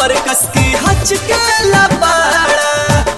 कमर कसकी हच के लबाड़ा।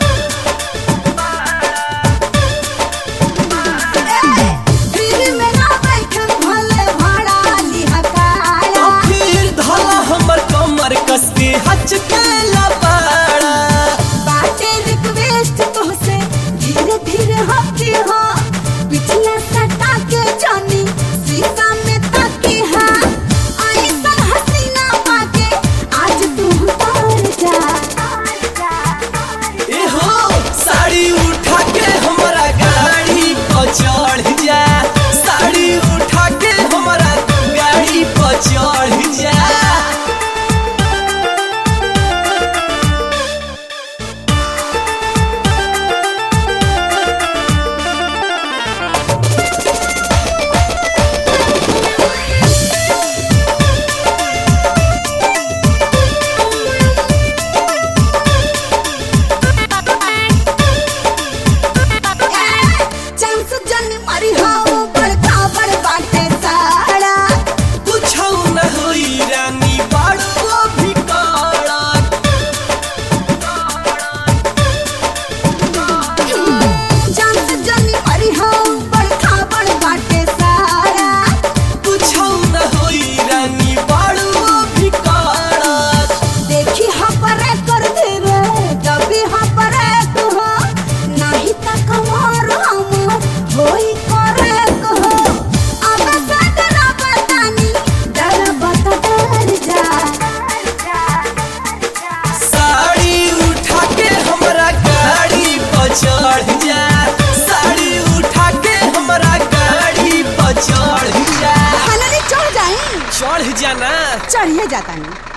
फिर में ना बैठन भले भाड़ा लिहकाड़ा। तो फिर धला हमर कमर कसकी हच के लबाड़ा। बाटे रिक्वेस्ट तुमसे धीरे धीरे हकी हो, पिछला सटा के जानी शीशा में ताकी है। ऐसन हसीना पाके आज तू उतार जा। ए हो साड़ी उठा के हमारा गाड़ी पर चढ़ जा। साड़ी उठा के हमारा गाड़ी पर चढ़ जा। चांस जन मरी हो बड़का बड़ बाटे साड़ा। कुछौ न होई रानी बाड़ो भी काड़क। चांस जन मरी हो बड़का बड़ बाटे साड़ा। कुछौ न होई रानी बाड़ो भी काड़क। देखी हपरे कर दे रे जबी हपरे तू हो, नहीं त कमर हमर होई करे कहो। अब से डरा बतानी डर बता डर जा। साड़ी उठा के हमारा गाड़ी पर चढ़ जा। साड़ी उठा के हमारा गाड़ी पर चढ़ जा। खाना नहीं चढ़ जाए, चढ़ जाना। चढ़िए जाता नहीं।